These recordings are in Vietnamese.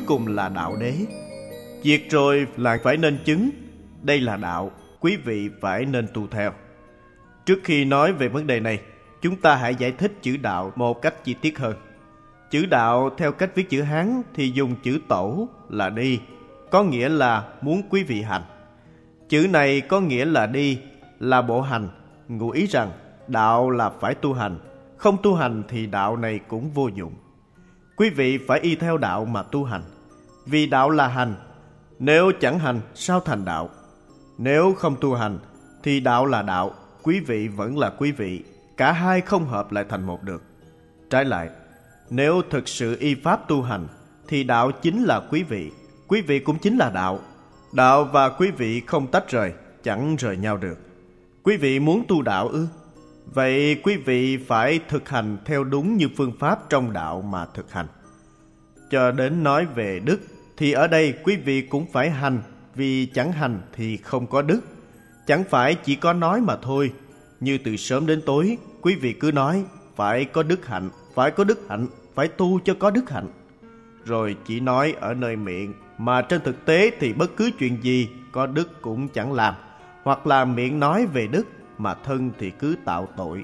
cùng là đạo đế. Diệt rồi là phải nên chứng. Đây là đạo, quý vị phải nên tu theo. Trước khi nói về vấn đề này, chúng ta hãy giải thích chữ đạo một cách chi tiết hơn. Chữ đạo theo cách viết chữ Hán thì dùng chữ tẩu là đi, có nghĩa là muốn quý vị hành. Chữ này có nghĩa là đi, là bộ hành, ngụ ý rằng đạo là phải tu hành, không tu hành thì đạo này cũng vô dụng. Quý vị phải y theo đạo mà tu hành, vì đạo là hành. Nếu chẳng hành sao thành đạo? Nếu không tu hành thì đạo là đạo, quý vị vẫn là quý vị, cả hai không hợp lại thành một được. Trái lại, nếu thực sự y pháp tu hành thì đạo chính là quý vị cũng chính là đạo. Đạo và quý vị không tách rời, chẳng rời nhau được. Quý vị muốn tu đạo ư? Vậy quý vị phải thực hành theo đúng như phương pháp trong đạo mà thực hành. Cho đến nói về đức thì ở đây quý vị cũng phải hành, vì chẳng hành thì không có đức. Chẳng phải chỉ có nói mà thôi. Như từ sớm đến tối, quý vị cứ nói phải có đức hạnh, phải có đức hạnh, phải tu cho có đức hạnh. Rồi chỉ nói ở nơi miệng, mà trên thực tế thì bất cứ chuyện gì có đức cũng chẳng làm. Hoặc là miệng nói về đức mà thân thì cứ tạo tội.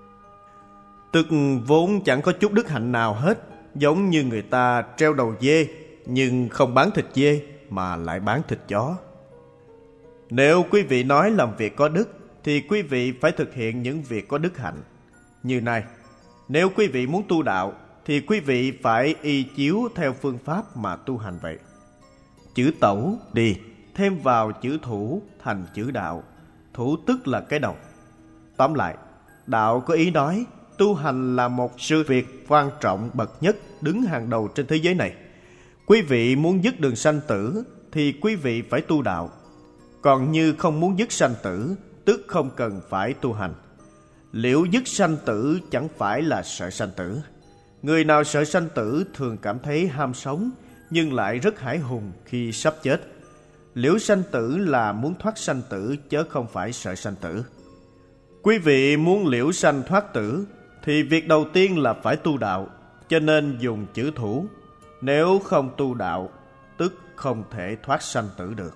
Tức vốn chẳng có chút đức hạnh nào hết. Giống như người ta treo đầu dê nhưng không bán thịt dê mà lại bán thịt chó. Nếu quý vị nói làm việc có đức thì quý vị phải thực hiện những việc có đức hạnh. Như này, nếu quý vị muốn tu đạo thì quý vị phải y chiếu theo phương pháp mà tu hành vậy. Chữ tẩu đi thêm vào chữ thủ thành chữ đạo. Thủ tức là cái đầu. Tóm lại, đạo có ý nói tu hành là một sự việc quan trọng bậc nhất, đứng hàng đầu trên thế giới này. Quý vị muốn dứt đường sanh tử thì quý vị phải tu đạo. Còn như không muốn dứt sanh tử, tức không cần phải tu hành. Liệu dứt sanh tử chẳng phải là sợ sanh tử? Người nào sợ sanh tử thường cảm thấy ham sống, nhưng lại rất hãi hùng khi sắp chết. Liễu sanh tử là muốn thoát sanh tử, chớ không phải sợ sanh tử. Quý vị muốn liễu sanh thoát tử thì việc đầu tiên là phải tu đạo, cho nên dùng chữ thủ. Nếu không tu đạo, tức không thể thoát sanh tử được.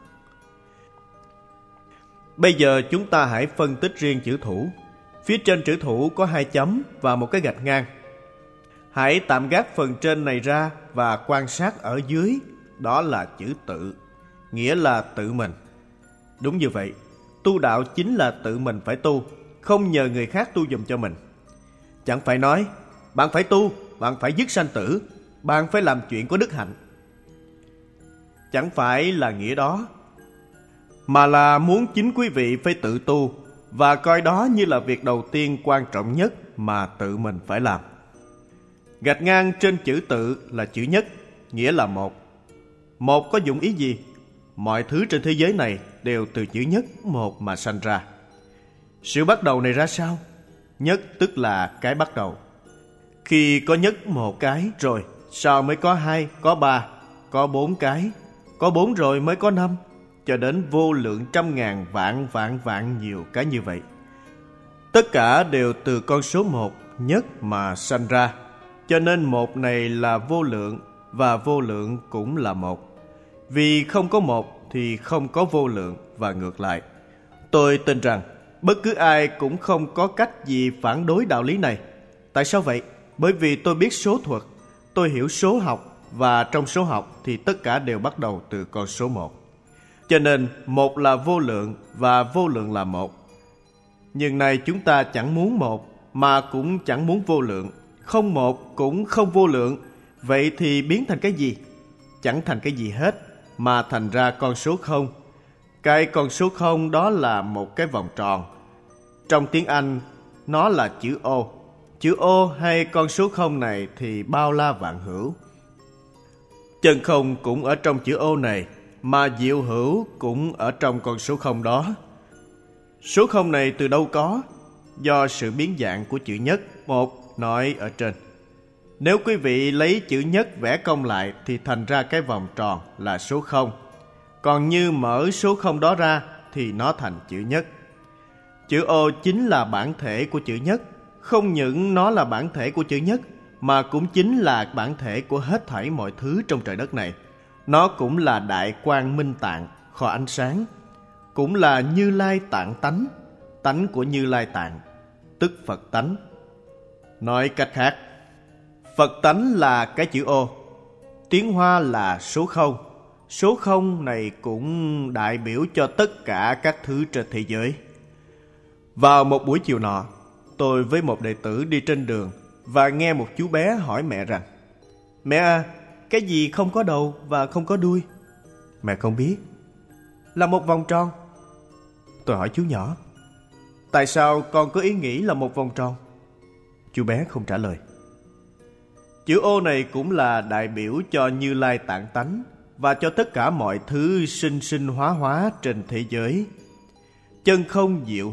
Bây giờ chúng ta hãy phân tích riêng chữ thủ. Phía trên chữ thủ có 2 chấm và một cái gạch ngang. Hãy tạm gác phần trên này ra và quan sát ở dưới, đó là chữ tự, nghĩa là tự mình. Đúng như vậy, tu đạo chính là tự mình phải tu, không nhờ người khác tu giùm cho mình. Chẳng phải nói, bạn phải tu, bạn phải dứt sanh tử, bạn phải làm chuyện có đức hạnh. Chẳng phải là nghĩa đó, mà là muốn chính quý vị phải tự tu và coi đó như là việc đầu tiên quan trọng nhất mà tự mình phải làm. Gạch ngang trên chữ tự là chữ nhất, nghĩa là một. Một có dụng ý gì? Mọi thứ trên thế giới này đều từ chữ nhất, một mà sanh ra. Sự bắt đầu này ra sao? Nhất tức là cái bắt đầu. Khi có nhất một cái rồi, sau mới có 2, có 3, có 4 cái, có 4 rồi mới có 5, cho đến vô lượng trăm ngàn vạn nhiều cái như vậy. Tất cả đều từ con số 1 nhất mà sanh ra. Cho nên một này là vô lượng, và vô lượng cũng là một. Vì không có một thì không có vô lượng và ngược lại. Tôi tin rằng bất cứ ai cũng không có cách gì phản đối đạo lý này. Tại sao vậy? Bởi vì tôi biết số thuật, tôi hiểu số học, và trong số học thì tất cả đều bắt đầu từ con số 1. Cho nên một là vô lượng và vô lượng là một. Nhưng nay chúng ta chẳng muốn một mà cũng chẳng muốn vô lượng, không một cũng không vô lượng. Vậy thì biến thành cái gì? Chẳng thành cái gì hết, mà thành ra con số 0. Cái con số 0 đó là một cái vòng tròn. Trong tiếng Anh nó là chữ O. Chữ O hay con số 0 này thì bao la vạn hữu. Chân không cũng ở trong chữ O này, mà diệu hữu cũng ở trong con số 0 đó. Số 0 này từ đâu có? Do sự biến dạng của chữ nhất, một nói ở trên. Nếu quý vị lấy chữ nhất vẽ cong lại thì thành ra cái vòng tròn là số 0. Còn như mở số 0 đó ra thì nó thành chữ nhất. Chữ O chính là bản thể của chữ nhất. Không những nó là bản thể của chữ nhất, mà cũng chính là bản thể của hết thảy mọi thứ trong trời đất này. Nó cũng là Đại Quang Minh Tạng, kho ánh sáng, cũng là Như Lai Tạng tánh, tánh của Như Lai Tạng, tức Phật tánh. Nói cách khác, Phật tánh là cái chữ O, tiếng Hoa là số không. Số không này cũng đại biểu cho tất cả các thứ trên thế giới. Vào một buổi chiều nọ, tôi với một đệ tử đi trên đường và nghe một chú bé hỏi mẹ rằng: Mẹ à, cái gì không có đầu và không có đuôi? Mẹ không biết. Là một vòng tròn. Tôi hỏi chú nhỏ: Tại sao con có ý nghĩ là một vòng tròn? Chú bé không trả lời. Chữ O này cũng là đại biểu cho Như Lai Tạng tánh và cho tất cả mọi thứ sinh sinh hóa trên thế giới. Chân không diệu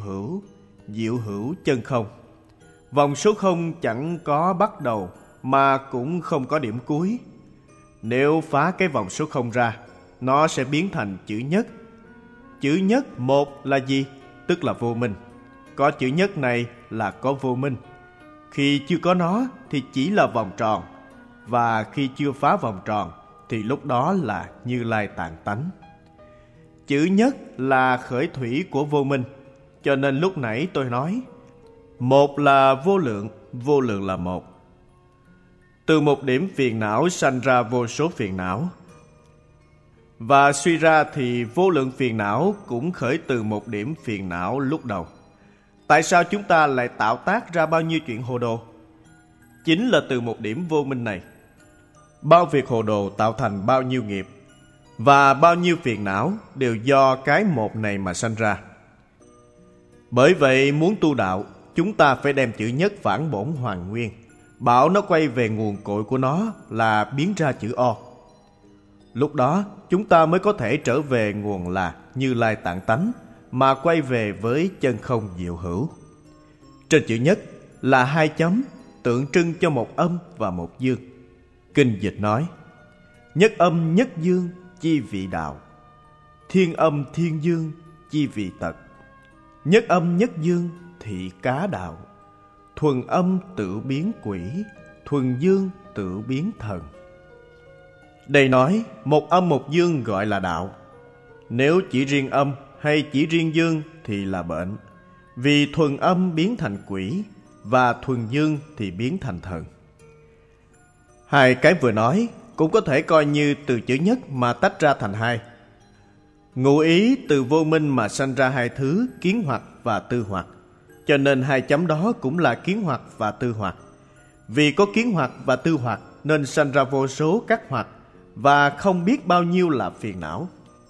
hữu chân không. Vòng số không chẳng có bắt đầu mà cũng không có điểm cuối. Nếu phá cái vòng số không ra, nó sẽ biến thành chữ nhất. Chữ nhất một là gì? Tức là vô minh. Có chữ nhất này là có vô minh. Khi chưa có nó thì chỉ là vòng tròn, và khi chưa phá vòng tròn thì lúc đó là Như Lai Tạng tánh. Chữ nhất là khởi thủy của vô minh, cho nên lúc nãy tôi nói một là vô lượng là một. Từ một điểm phiền não sanh ra vô số phiền não, và suy ra thì vô lượng phiền não cũng khởi từ một điểm phiền não lúc đầu. Tại sao chúng ta lại tạo tác ra bao nhiêu chuyện hồ đồ? Chính là từ một điểm vô minh này. Bao việc hồ đồ tạo thành bao nhiêu nghiệp, và bao nhiêu phiền não đều do cái một này mà sanh ra. Bởi vậy muốn tu đạo, chúng ta phải đem chữ nhất phản bổn hoàn nguyên, bảo nó quay về nguồn cội của nó là biến ra chữ O. Lúc đó chúng ta mới có thể trở về nguồn là Như Lai Tạng tánh, mà quay về với chân không diệu hữu. Trên chữ nhất là hai chấm, tượng trưng cho một âm và một dương. Kinh dịch nói: Nhất âm nhất dương chi vị đạo, thiên âm thiên dương chi vị tật. Nhất âm nhất dương thị cá đạo, thuần âm tự biến quỷ, thuần dương tự biến thần. Đây nói một âm một dương gọi là đạo. Nếu chỉ riêng âm hay chỉ riêng dương thì là bệnh, vì thuần âm biến thành quỷ và thuần dương thì biến thành thần. Hai cái vừa nói cũng có thể coi như từ chữ nhất mà tách ra thành hai. Ngụ ý từ vô minh mà sanh ra hai thứ kiến hoặc và tư hoặc, cho nên hai chấm đó cũng là kiến hoặc và tư hoặc. Vì có kiến hoặc và tư hoặc nên sanh ra vô số các hoặc, và không biết bao nhiêu là phiền não.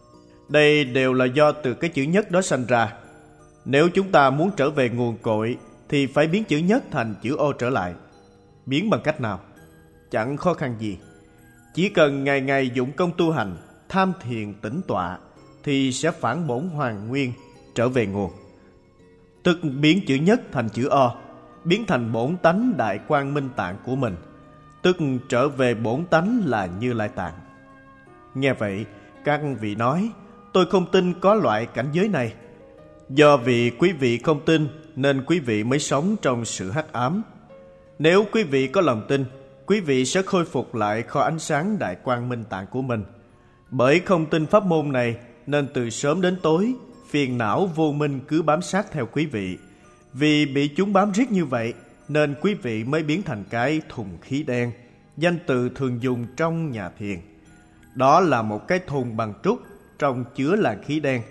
Đây đều là do từ cái chữ nhất đó sanh ra. Nếu chúng ta muốn trở về nguồn cội thì phải biến chữ nhất thành chữ O trở lại. Biến bằng cách nào? Chẳng khó khăn gì. Chỉ cần ngày ngày dụng công tu hành, tham thiền tĩnh tọa, thì sẽ phản bổn hoàn nguyên, trở về nguồn. Tức biến chữ nhất thành chữ O, biến thành bổn tánh Đại Quang Minh Tạng của mình, tức trở về bổn tánh là Như Lai Tạng. Nghe vậy, các vị nói: Tôi không tin có loại cảnh giới này. Do vì quý vị không tin nên quý vị mới sống trong sự hắc ám. Nếu quý vị có lòng tin, quý vị sẽ khôi phục lại kho ánh sáng Đại Quang Minh Tạng của mình. Bởi không tin pháp môn này nên từ sớm đến tối, phiền não vô minh cứ bám sát theo quý vị. Vì bị chúng bám riết như vậy nên quý vị mới biến thành cái thùng khí đen, danh từ thường dùng trong nhà thiền. Đó là một cái thùng bằng trúc trong chứa làn khí đen.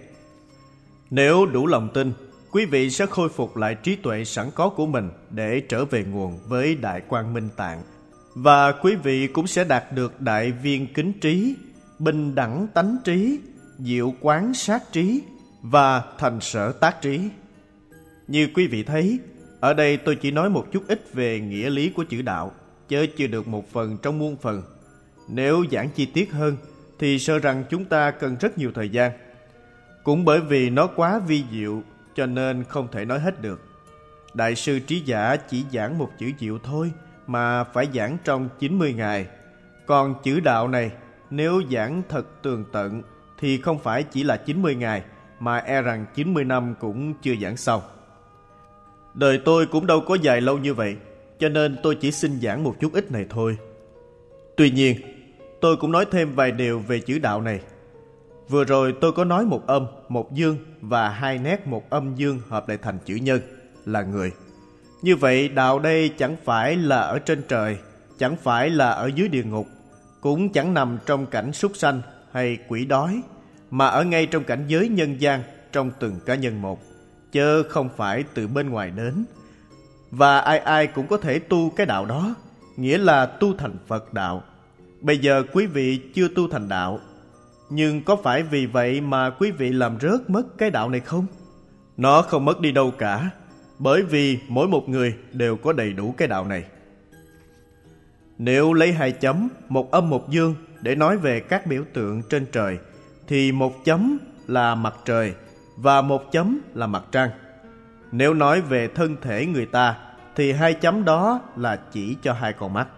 Nếu đủ lòng tin, quý vị sẽ khôi phục lại trí tuệ sẵn có của mình để trở về nguồn với Đại Quang Minh Tạng. Và quý vị cũng sẽ đạt được đại viên kính trí, bình đẳng tánh trí, diệu quán sát trí và thành sở tác trí. Như quý vị thấy, ở đây tôi chỉ nói một chút ít về nghĩa lý của chữ đạo, chớ chưa được một phần trong muôn phần. Nếu giảng chi tiết hơn thì sợ rằng chúng ta cần rất nhiều thời gian. Cũng bởi vì nó quá vi diệu cho nên không thể nói hết được. Đại sư Trí Giả chỉ giảng một chữ diệu thôi mà phải giảng trong 90 ngày. Còn chữ đạo này nếu giảng thật tường tận thì không phải chỉ là 90 ngày mà e rằng 90 năm cũng chưa giảng xong. Đời tôi cũng đâu có dài lâu như vậy, cho nên tôi chỉ xin giảng một chút ít này thôi. Tuy nhiên, tôi cũng nói thêm vài điều về chữ đạo này. Vừa rồi tôi có nói một âm, một dương và hai nét một âm dương hợp lại thành chữ nhân là người. Như vậy đạo đây chẳng phải là ở trên trời, chẳng phải là ở dưới địa ngục, cũng chẳng nằm trong cảnh súc sanh hay quỷ đói, mà ở ngay trong cảnh giới nhân gian trong từng cá nhân một, chớ không phải từ bên ngoài đến. Và ai ai cũng có thể tu cái đạo đó, nghĩa là tu thành Phật đạo. Bây giờ quý vị chưa tu thành đạo, nhưng có phải vì vậy mà quý vị làm rớt mất cái đạo này không? Nó không mất đi đâu cả, bởi vì mỗi một người đều có đầy đủ cái đạo này. Nếu lấy hai chấm, một âm một dương để nói về các biểu tượng trên trời, thì một chấm là mặt trời và một chấm là mặt trăng. Nếu nói về thân thể người ta, thì hai chấm đó là chỉ cho hai con mắt.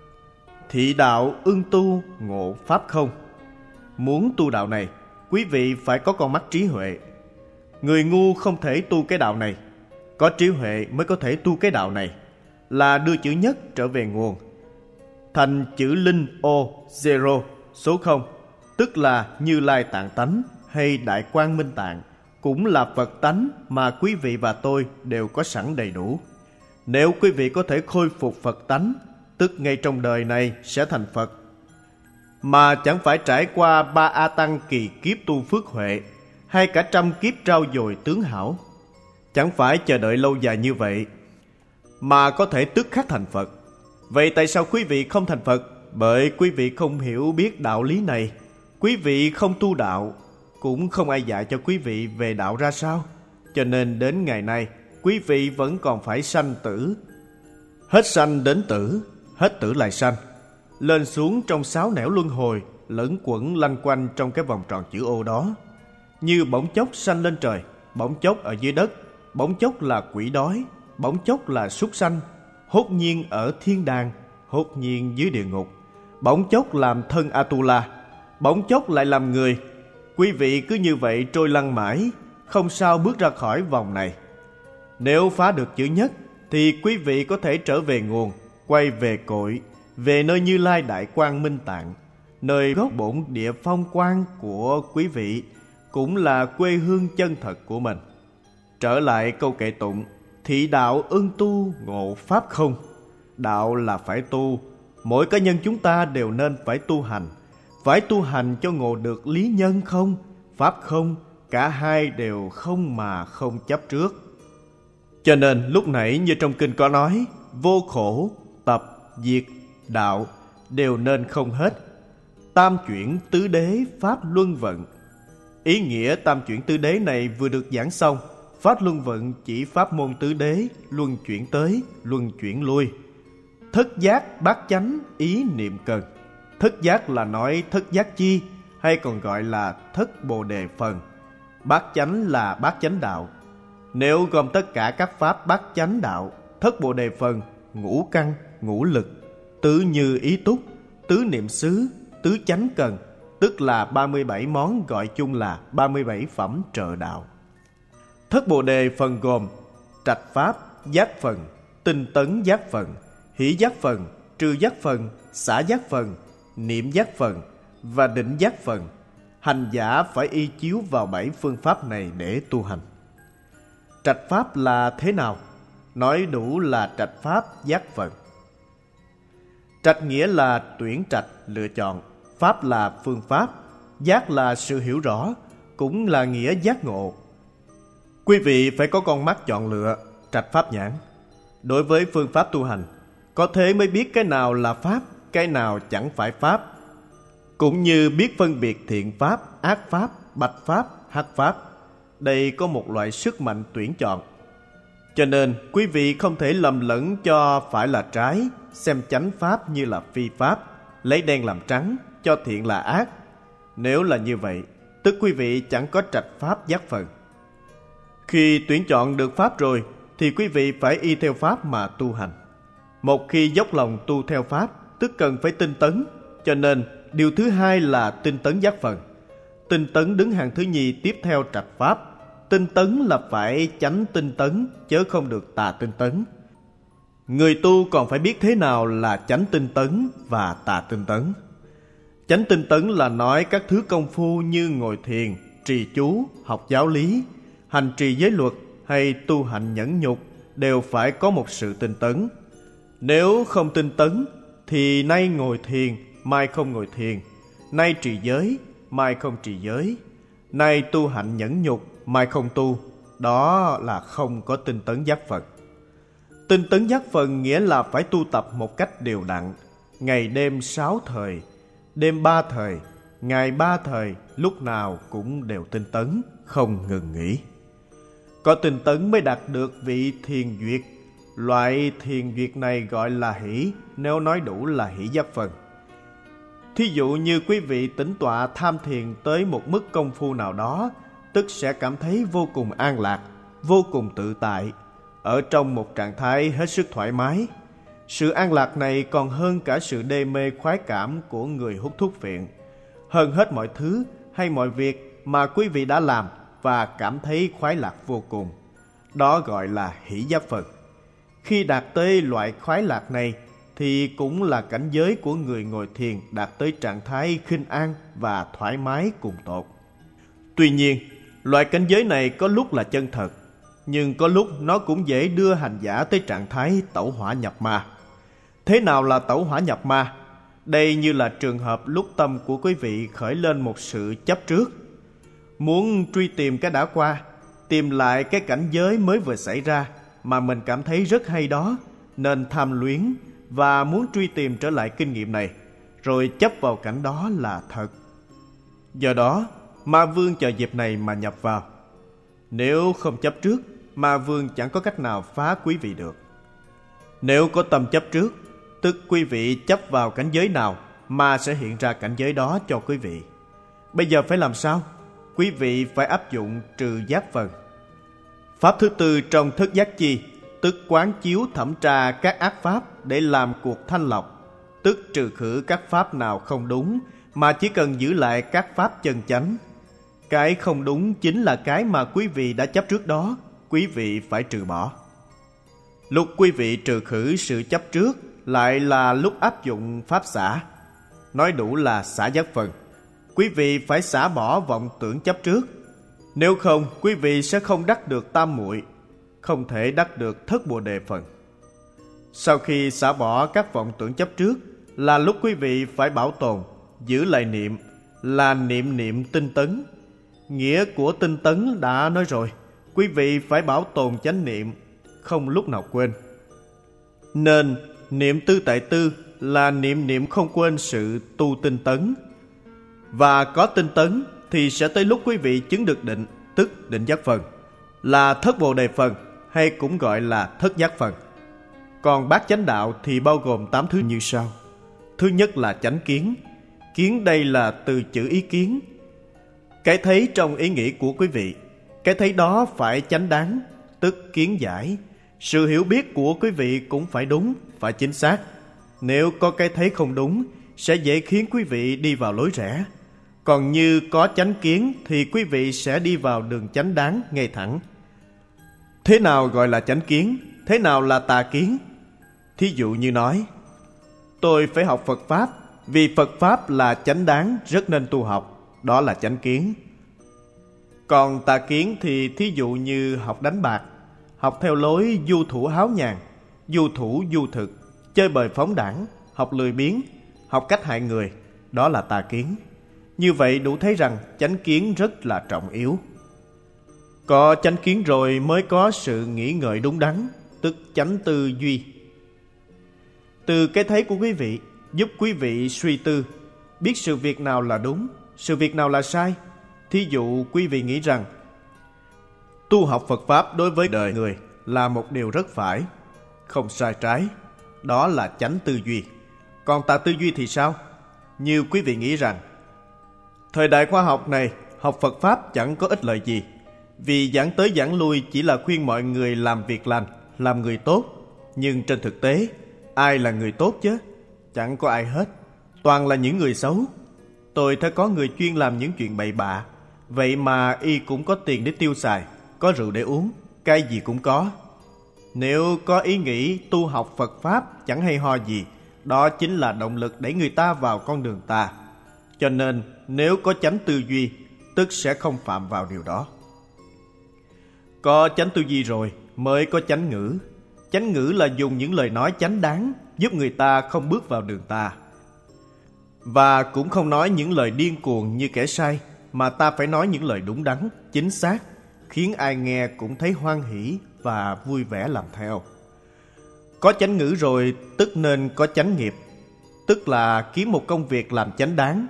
Thị đạo ưng tu ngộ pháp không. Muốn tu đạo này, quý vị phải có con mắt trí huệ. Người ngu không thể tu cái đạo này, có trí huệ mới có thể tu cái đạo này, là đưa chữ nhất trở về nguồn, thành chữ linh ô zero, số không, tức là Như Lai Tạng Tánh hay Đại Quang Minh Tạng, cũng là Phật tánh mà quý vị và tôi đều có sẵn đầy đủ. Nếu quý vị có thể khôi phục Phật tánh, tức ngay trong đời này sẽ thành Phật, mà chẳng phải trải qua 3 A Tăng kỳ kiếp tu phước huệ, hay cả 100 kiếp trao dồi tướng hảo. Chẳng phải chờ đợi lâu dài như vậy, mà có thể tức khắc thành Phật. Vậy tại sao quý vị không thành Phật? Bởi quý vị không hiểu biết đạo lý này. Quý vị không tu đạo, cũng không ai dạy cho quý vị về đạo ra sao. Cho nên đến ngày nay, quý vị vẫn còn phải sanh tử. Hết sanh đến tử, hết tử lại sanh, lên xuống trong 6 nẻo luân hồi, lẫn quẩn lanh quanh trong cái vòng tròn chữ ô đó. Như bỗng chốc sanh lên trời, bỗng chốc ở dưới đất, bỗng chốc là quỷ đói, bỗng chốc là súc sanh, hốt nhiên ở thiên đàng, hốt nhiên dưới địa ngục, bỗng chốc làm thân Atula, bỗng chốc lại làm người. Quý vị cứ như vậy trôi lăn mãi, không sao bước ra khỏi vòng này. Nếu phá được chữ nhất, thì quý vị có thể trở về nguồn, quay về cội, về nơi Như Lai Đại Quang Minh Tạng, nơi gốc bổn địa phong quang của quý vị, cũng là quê hương chân thật của mình. Trở lại câu kệ tụng: thị đạo ưng tu ngộ pháp không. Đạo là phải tu, mỗi cá nhân chúng ta đều nên phải tu hành. Phải tu hành cho ngộ được lý nhân không, pháp không, cả hai đều không mà không chấp trước. Cho nên lúc nãy như trong kinh có nói, vô khổ, tập, diệt, đạo đều nên không hết. Tam chuyển tứ đế pháp luân vận. Ý nghĩa tam chuyển tứ đế này vừa được giảng xong. Pháp luân vận chỉ pháp môn tứ đế, luân chuyển tới, luân chuyển lui. Thất giác bát chánh ý niệm cần. Thất giác là nói thất giác chi, hay còn gọi là thất bồ đề phần. Bát chánh là bát chánh đạo. Nếu gồm tất cả các pháp bát chánh đạo, thất bồ đề phần, ngũ căn, ngũ lực, tứ như ý túc, tứ niệm xứ, tứ chánh cần, tức là 37 món, gọi chung là 37 phẩm trợ đạo. Thất bồ đề phần gồm trạch pháp, giác phần, tinh tấn giác phần, hỷ giác phần, trừ giác phần, xả giác phần, niệm giác phần và định giác phần. Hành giả phải y chiếu vào 7 phương pháp này để tu hành. Trạch pháp là thế nào? Nói đủ là trạch pháp giác phần. Trạch nghĩa là tuyển trạch, lựa chọn. Pháp là phương pháp. Giác là sự hiểu rõ, cũng là nghĩa giác ngộ. Quý vị phải có con mắt chọn lựa, trạch pháp nhãn. Đối với phương pháp tu hành, có thế mới biết cái nào là pháp, cái nào chẳng phải pháp. Cũng như biết phân biệt thiện pháp, ác pháp, bạch pháp, hắc pháp. Đây có một loại sức mạnh tuyển chọn. Cho nên quý vị không thể lầm lẫn cho phải là trái, xem chánh pháp như là phi pháp, lấy đen làm trắng, cho thiện là ác. Nếu là như vậy, tức quý vị chẳng có trạch pháp giác phần. Khi tuyển chọn được pháp rồi, thì quý vị phải y theo pháp mà tu hành. Một khi dốc lòng tu theo pháp, tức cần phải tinh tấn. Cho nên điều thứ hai là tinh tấn giác phần. Tinh tấn đứng hàng thứ nhì tiếp theo trạch pháp. Tinh tấn là phải chánh tinh tấn, chớ không được tà tinh tấn. Người tu còn phải biết thế nào là chánh tinh tấn và tà tinh tấn. Chánh tinh tấn là nói các thứ công phu như ngồi thiền, trì chú, học giáo lý, hành trì giới luật hay tu hành nhẫn nhục đều phải có một sự tinh tấn. Nếu không tinh tấn thì nay ngồi thiền, mai không ngồi thiền, nay trì giới, mai không trì giới, nay tu hành nhẫn nhục, mai không tu. Đó là không có tinh tấn giác Phật. Tinh tấn giác Phật nghĩa là phải tu tập một cách đều đặn, ngày đêm 6 thời, đêm 3 thời, ngày 3 thời, lúc nào cũng đều tinh tấn, không ngừng nghỉ. Có tinh tấn mới đạt được vị thiền duyệt. Loại thiền duyệt này gọi là hỷ, nếu nói đủ là hỷ giác phần. Thí dụ như quý vị tĩnh tọa tham thiền tới một mức công phu nào đó, tức sẽ cảm thấy vô cùng an lạc, vô cùng tự tại, ở trong một trạng thái hết sức thoải mái. Sự an lạc này còn hơn cả sự đê mê khoái cảm của người hút thuốc phiện, hơn hết mọi thứ hay mọi việc mà quý vị đã làm và cảm thấy khoái lạc vô cùng. Đó gọi là hỷ giác Phật. Khi đạt tới loại khoái lạc này thì cũng là cảnh giới của người ngồi thiền đạt tới trạng thái khinh an và thoải mái cùng tột. Tuy nhiên, loại cảnh giới này có lúc là chân thật, nhưng có lúc nó cũng dễ đưa hành giả tới trạng thái tẩu hỏa nhập ma. Thế nào là tẩu hỏa nhập ma? Đây như là trường hợp lúc tâm của quý vị khởi lên một sự chấp trước, muốn truy tìm cái đã qua, tìm lại cái cảnh giới mới vừa xảy ra mà mình cảm thấy rất hay đó, nên tham luyến và muốn truy tìm trở lại kinh nghiệm này, rồi chấp vào cảnh đó là thật. Do đó, ma vương chờ dịp này mà nhập vào. Nếu không chấp trước, ma vương chẳng có cách nào phá quý vị được. Nếu có tâm chấp trước, tức quý vị chấp vào cảnh giới nào, ma sẽ hiện ra cảnh giới đó cho quý vị. Bây giờ phải làm sao? Quý vị phải áp dụng trừ giác phần. Pháp thứ tư trong thất giác chi, tức quán chiếu thẩm tra các ác pháp để làm cuộc thanh lọc, tức trừ khử các pháp nào không đúng, mà chỉ cần giữ lại các pháp chân chánh. Cái không đúng chính là cái mà quý vị đã chấp trước đó, quý vị phải trừ bỏ. Lúc quý vị trừ khử sự chấp trước lại là lúc áp dụng pháp xả. Nói đủ là xả giác phần. Quý vị phải xả bỏ vọng tưởng chấp trước. Nếu không, quý vị sẽ không đắc được tam muội, không thể đắc được thất bồ đề phần. Sau khi xả bỏ các vọng tưởng chấp trước là lúc quý vị phải bảo tồn, giữ lại niệm, là niệm niệm tinh tấn. Nghĩa của tinh tấn đã nói rồi, quý vị phải bảo tồn chánh niệm, không lúc nào quên. Nên niệm tư tại tư là niệm niệm không quên sự tu tinh tấn. Và có tinh tấn thì sẽ tới lúc quý vị chứng được định, tức định giác phần, là thất bồ đề phần, hay cũng gọi là thất giác phần. Còn bát chánh đạo thì bao gồm 8 thứ như sau. Thứ nhất là chánh kiến. Kiến đây là từ chữ ý kiến. Cái thấy trong ý nghĩ của quý vị, cái thấy đó phải chánh đáng, tức kiến giải. Sự hiểu biết của quý vị cũng phải đúng, phải chính xác. Nếu có cái thấy không đúng, sẽ dễ khiến quý vị đi vào lối rẽ. Còn như có chánh kiến thì quý vị sẽ đi vào đường chánh đáng, ngay thẳng. Thế nào gọi là chánh kiến? Thế nào là tà kiến? Thí dụ như nói, tôi phải học Phật Pháp, vì Phật Pháp là chánh đáng, rất nên tu học. Đó là chánh kiến. Còn tà kiến thì thí dụ như học đánh bạc, học theo lối du thủ háo nhàn, du thủ du thực, chơi bời phóng đãng, học lười biếng, học cách hại người. Đó là tà kiến. Như vậy đủ thấy rằng chánh kiến rất là trọng yếu. Có chánh kiến rồi mới có sự nghĩ ngợi đúng đắn, tức chánh tư duy. Từ cái thấy của quý vị giúp quý vị suy tư, biết sự việc nào là đúng, sự việc nào là sai. Thí dụ quý vị nghĩ rằng tu học Phật Pháp đối với đời người là một điều rất phải, không sai trái. Đó là chánh tư duy. Còn tà tư duy thì sao? Như quý vị nghĩ rằng thời đại khoa học này, học Phật Pháp chẳng có ích lợi gì, vì giảng tới giảng lui chỉ là khuyên mọi người làm việc lành, làm người tốt. Nhưng trên thực tế, ai là người tốt chứ? Chẳng có ai hết, toàn là những người xấu. Tôi thấy có người chuyên làm những chuyện bậy bạ, vậy mà y cũng có tiền để tiêu xài, có rượu để uống, cái gì cũng có. Nếu có ý nghĩ tu học Phật Pháp chẳng hay ho gì, đó chính là động lực đẩy người ta vào con đường tà. Cho nên nếu có chánh tư duy, tức sẽ không phạm vào điều đó. Có chánh tư duy rồi mới có chánh ngữ. Chánh ngữ là dùng những lời nói chánh đáng, giúp người ta không bước vào đường tà. Và cũng không nói những lời điên cuồng như kẻ sai, mà ta phải nói những lời đúng đắn, chính xác, khiến ai nghe cũng thấy hoan hỷ và vui vẻ làm theo. Có chánh ngữ rồi tức nên có chánh nghiệp, tức là kiếm một công việc làm chánh đáng.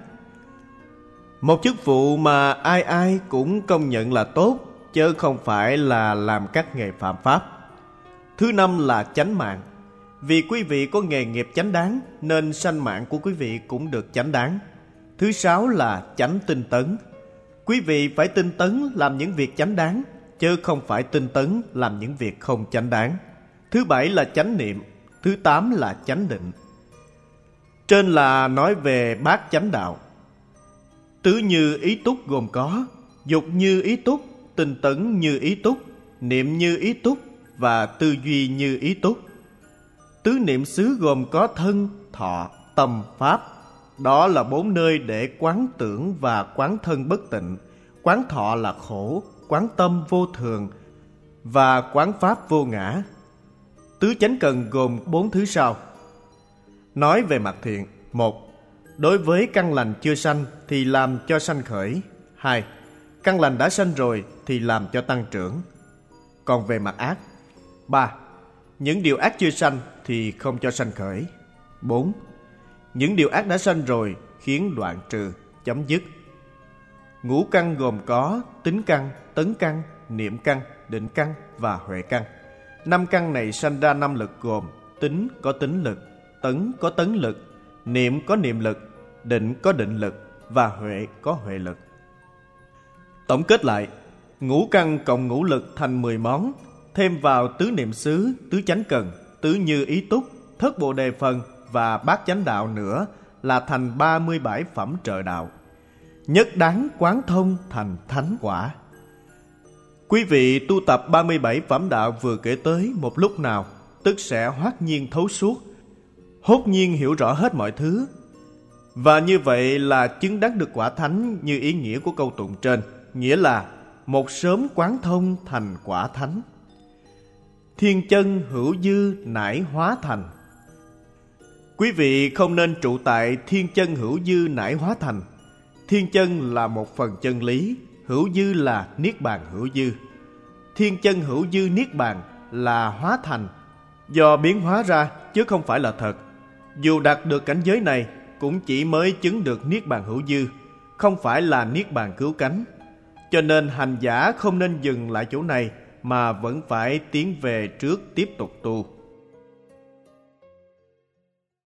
Một chức vụ mà ai ai cũng công nhận là tốt, chứ không phải là làm các nghề phạm pháp. Thứ năm là chánh mạng. Vì quý vị có nghề nghiệp chánh đáng, nên sanh mạng của quý vị cũng được chánh đáng. Thứ sáu là chánh tinh tấn. Quý vị phải tinh tấn làm những việc chánh đáng, chứ không phải tinh tấn làm những việc không chánh đáng. Thứ bảy là chánh niệm. Thứ tám là chánh định. Trên là nói về bát chánh đạo. Tứ như ý túc gồm có dục như ý túc, tinh tấn như ý túc, niệm như ý túc và tư duy như ý túc. Tứ niệm xứ gồm có thân, thọ, tâm, pháp. Đó là 4 nơi để quán tưởng và quán thân bất tịnh. Quán thọ là khổ, quán tâm vô thường và quán pháp vô ngã. Tứ chánh cần gồm 4 thứ sau. Nói về mặt thiện: 1. Đối với căn lành chưa sanh thì làm cho sanh khởi. 2. Căn lành đã sanh rồi thì làm cho tăng trưởng. Còn về mặt ác: 3. Những điều ác chưa sanh thì không cho sanh khởi. 4. Những điều ác đã sanh rồi khiến đoạn trừ, chấm dứt. Ngũ căn gồm có tính căn, tấn căn, niệm căn, định căn và huệ căn. 5 căn này sanh ra 5 lực gồm tính có tính lực, tấn có tấn lực, niệm có niệm lực, định có định lực và huệ có huệ lực. Tổng kết lại, ngũ căn cộng ngũ lực thành 10 món, thêm vào tứ niệm xứ, tứ chánh cần, tứ như ý túc, thất bồ đề phần và bát chánh đạo nữa là thành 37 phẩm trợ đạo. Nhất đáng quán thông thành thánh quả. Quý vị tu tập 37 phẩm đạo vừa kể tới một lúc nào, tức sẽ hoát nhiên thấu suốt, hốt nhiên hiểu rõ hết mọi thứ. Và như vậy là chứng đắc được quả thánh như ý nghĩa của câu tụng trên, nghĩa là một sớm quán thông thành quả thánh. Thiên chân hữu dư nải hóa thành. Quý vị không nên trụ tại thiên chân hữu dư nải hóa thành. Thiên chân là một phần chân lý, hữu dư là niết bàn hữu dư. Thiên chân hữu dư niết bàn là hóa thành, do biến hóa ra chứ không phải là thật. Dù đạt được cảnh giới này cũng chỉ mới chứng được niết bàn hữu dư, không phải là niết bàn cứu cánh. Cho nên hành giả không nên dừng lại chỗ này mà vẫn phải tiến về trước tiếp tục tu.